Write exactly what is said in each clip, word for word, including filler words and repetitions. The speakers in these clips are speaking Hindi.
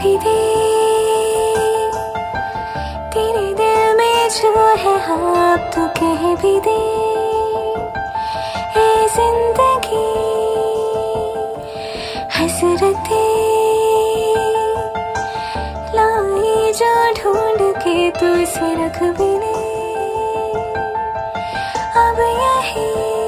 भी दे तेरे दिल में जो है हाँ तो कह भी दे ए जिंदगी हसरतें लाई जो ढूंढ के तू इसे रख भी ले अब यही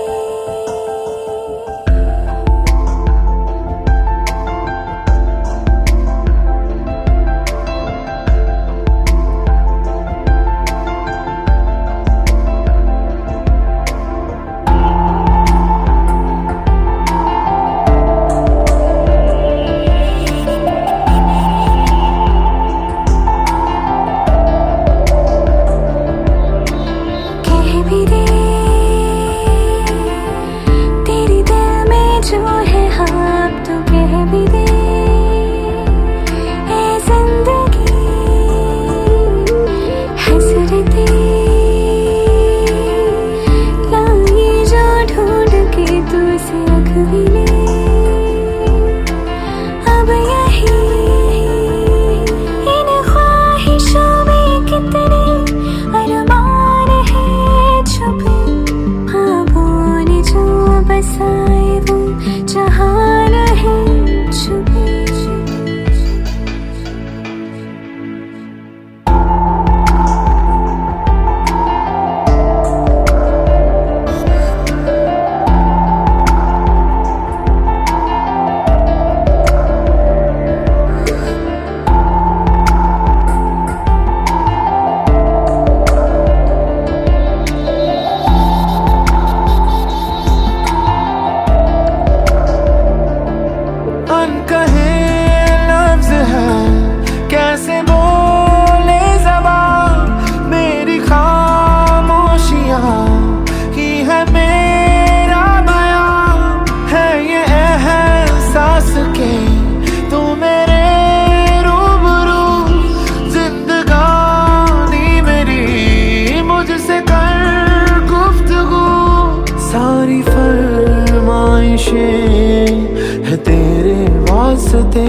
है तेरे वास्ते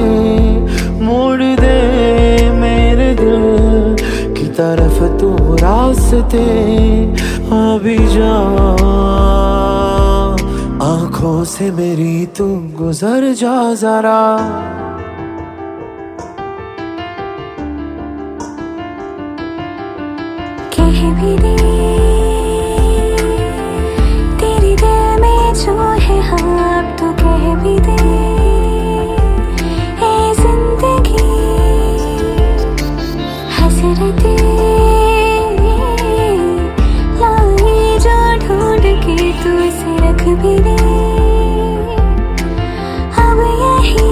मोड़ दे मेरे दिल की तरफ तू रास्ते अभी जा आंखों से मेरी तू गुजर जा जरा कह भी दे तेरे दिल में जो है हाँ तो कह भी दे ए जिंदगी हसरतें लाई जो ढूंढ के तू इसे रख भी दे अब यही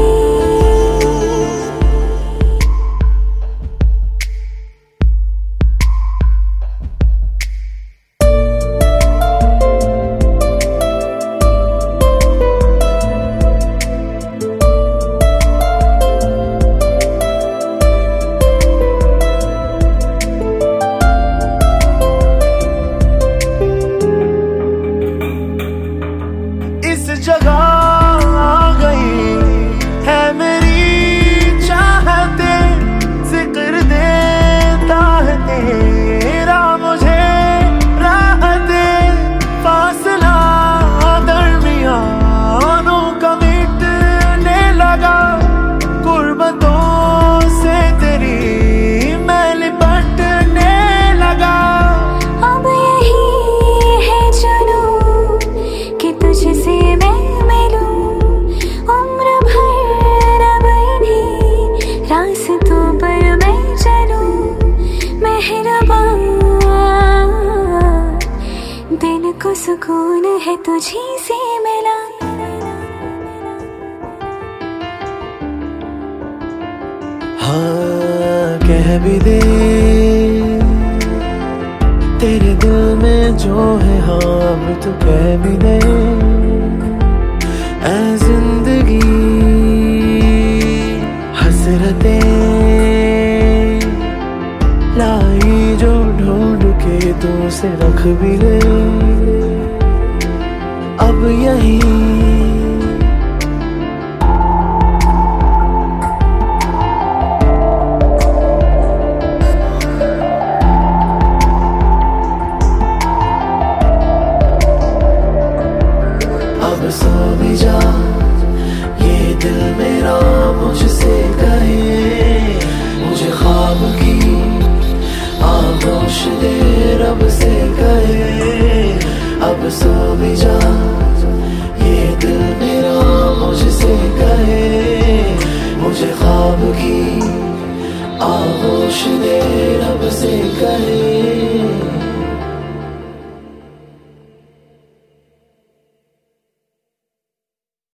जगह आ गई है मेरी चाहते जिक्र देता है तेरा मुझे राहते फासला दरमियानों का मिटने लगा गुर्बतों से तेरी मैं लिपटने लगा अब यही है जानू कि तुझसे रास्तों पर मैं चलूं मेहरबान दिल को सुकून है तुझी से मिला हाँ कह भी दे तेरे दिल में जो है हाँ अब तो कह भी दे ऐ जिंदगी हसरतें लाई जो ढूंढ के तू से रख भी ले अब यही आगोश दे रब से कहे